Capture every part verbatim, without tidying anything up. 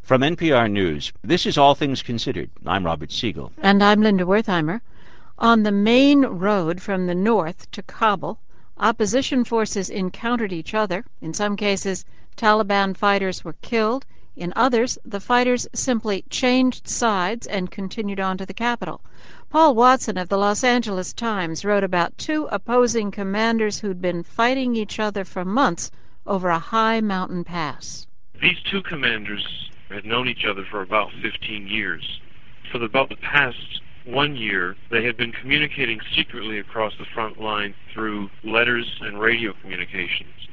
From N P R News, this is All Things Considered. I'm Robert Siegel. And I'm Linda Wertheimer. On the main road from the north to Kabul, opposition forces encountered each other. In some cases, Taliban fighters were killed. In others, the fighters simply changed sides and continued on to the capital. Paul Watson of the Los Angeles Times wrote about two opposing commanders who'd been fighting each other for months over a high mountain pass. These two commanders had known each other for about fifteen years. For about the past one year, they had been communicating secretly across the front line through letters and radio communications.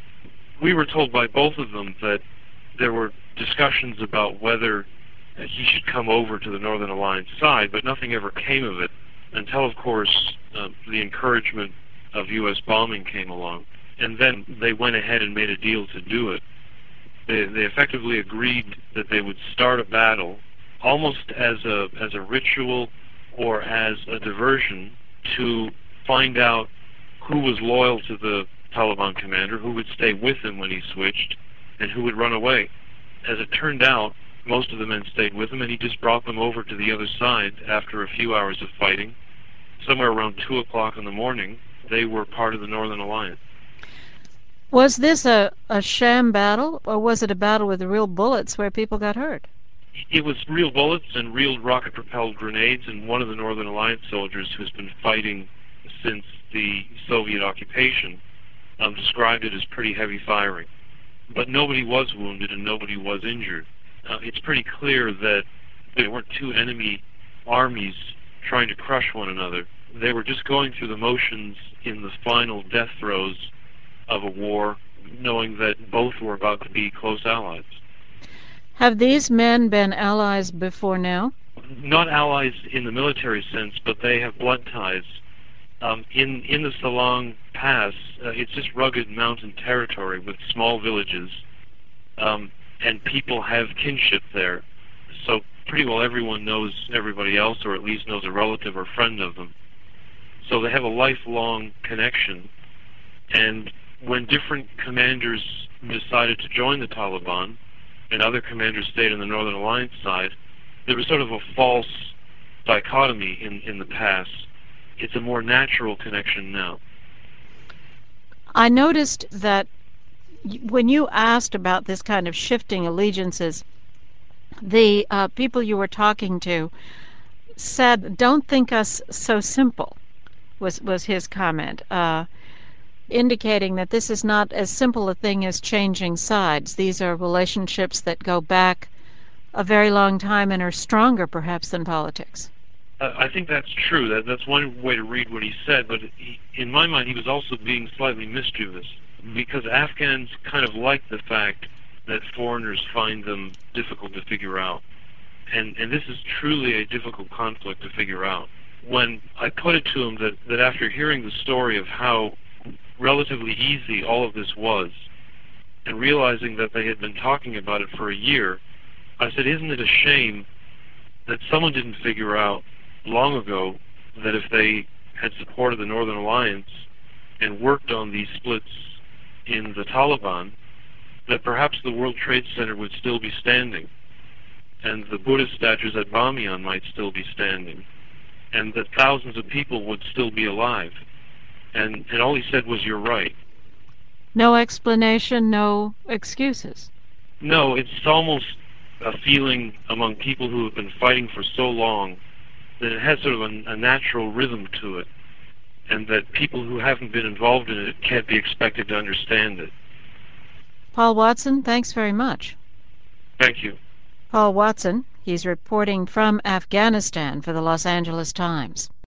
We were told by both of them that there were discussions about whether he should come over to the Northern Alliance side, but nothing ever came of it until, of course, uh, the encouragement of U S bombing came along. And then they went ahead and made a deal to do it. They, they effectively agreed that they would start a battle almost as a as a ritual or as a diversion to find out who was loyal to the Taliban commander, who would stay with him when he switched, and who would run away. As it turned out, most of the men stayed with him, and he just brought them over to the other side after a few hours of fighting. Somewhere around two o'clock in the morning, they were part of the Northern Alliance. Was this a, a sham battle, or was it a battle with real bullets where people got hurt? It was real bullets and real rocket-propelled grenades, and one of the Northern Alliance soldiers who's been fighting since the Soviet occupation um, described it as pretty heavy firing. But nobody was wounded and nobody was injured. Uh, it's pretty clear that there weren't two enemy armies trying to crush one another. They were just going through the motions in the final death throes of a war, knowing that both were about to be close allies. Have these men been allies before now? Not allies in the military sense, but they have blood ties. Um, in, in the Salong Pass, uh, it's just rugged mountain territory with small villages, um, and people have kinship there. So pretty well everyone knows everybody else, or at least knows a relative or friend of them. So they have a lifelong connection. And when different commanders decided to join the Taliban, and other commanders stayed on the Northern Alliance side, there was sort of a false dichotomy in, in the past. It's a more natural connection now. I noticed that when you asked about this kind of shifting allegiances, the uh, people you were talking to said, "Don't think us so simple," was, was his comment. Uh, indicating that this is not as simple a thing as changing sides. These are relationships that go back a very long time and are stronger, perhaps, than politics. Uh, I think that's true. That, that's one way to read what he said, but he, in my mind he was also being slightly mischievous, because Afghans kind of like the fact that foreigners find them difficult to figure out. And, and this is truly a difficult conflict to figure out. When I put it to him that, that after hearing the story of how relatively easy all of this was, and realizing that they had been talking about it for a year, I said, isn't it a shame that someone didn't figure out long ago that if they had supported the Northern Alliance and worked on these splits in the Taliban, that perhaps the World Trade Center would still be standing, and the Buddhist statues at Bamiyan might still be standing, and that thousands of people would still be alive. And, and all he said was, "You're right." No explanation, no excuses. No, it's almost a feeling among people who have been fighting for so long that it has sort of a, a natural rhythm to it, and that people who haven't been involved in it can't be expected to understand it. Paul Watson, thanks very much. Thank you. Paul Watson, he's reporting from Afghanistan for the Los Angeles Times.